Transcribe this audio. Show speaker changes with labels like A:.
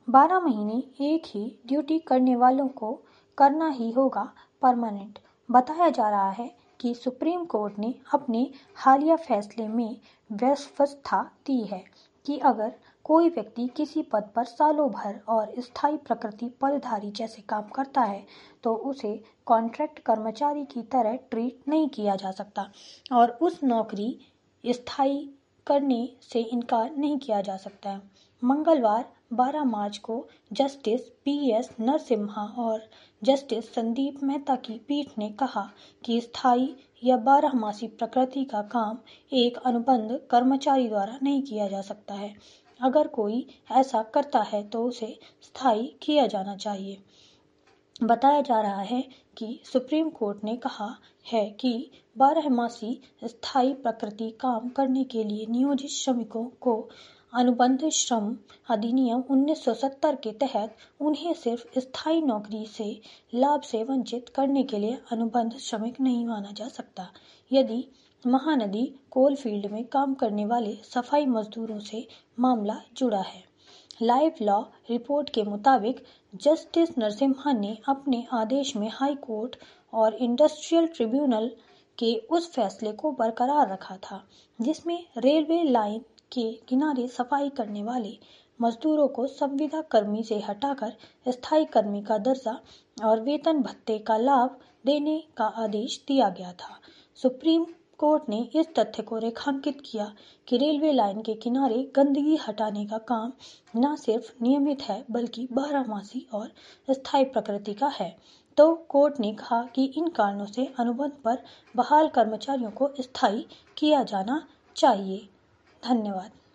A: 12 महीने एक ही ड्यूटी करने वालों को करना ही होगा परमानेंट। बताया जा रहा है कि सुप्रीम कोर्ट ने अपने हालिया फैसले में व्यवस्था दी है कि अगर कोई व्यक्ति किसी पद पर सालों भर और स्थायी प्रकृति पदधारी जैसे काम करता है तो उसे कॉन्ट्रैक्ट कर्मचारी की तरह ट्रीट नहीं किया जा सकता और उस नौकरी स्थायी करने से इनकार नहीं किया जा सकता है। मंगलवार 12 मार्च को जस्टिस पी.एस. नरसिम्हा और जस्टिस संदीप मेहता की पीठ ने कहा कि स्थायी या 12 मासी प्रकृति का काम एक अनुबंध कर्मचारी द्वारा नहीं किया जा सकता है। अगर कोई ऐसा करता है तो उसे स्थायी किया जाना चाहिए। बताया जा रहा है कि सुप्रीम कोर्ट ने कहा है कि 12 मासी स्थायी प्रकृति काम करने के लिए नियोजित श्रमिकों को अनुबंध श्रम अधिनियम 1970 के तहत उन्हें सिर्फ स्थायी नौकरी से लाभ से वंचित करने के लिए अनुबंध श्रमिक नहीं माना जा सकता। यदि महानदी कोलफील्ड में काम करने वाले सफाई मजदूरों से मामला जुड़ा है। लाइव लॉ रिपोर्ट के मुताबिक जस्टिस नरसिम्हा ने अपने आदेश में हाई कोर्ट और इंडस्ट्रियल ट्रिब्यूनल के उस फैसले को बरकरार रखा था जिसमें रेलवे लाइन के किनारे सफाई करने वाले मजदूरों को संविदा कर्मी से हटाकर स्थायी कर्मी का दर्जा और वेतन भत्ते का लाभ देने का आदेश दिया गया था। सुप्रीम कोर्ट ने इस तथ्य को रेखांकित किया कि रेलवे लाइन के किनारे गंदगी हटाने का काम न सिर्फ नियमित है बल्कि 12 मासी और स्थायी प्रकृति का है। तो कोर्ट ने कहा कि इन कारणों से अनुबंध पर बहाल कर्मचारियों को स्थायी किया जाना चाहिए। धन्यवाद।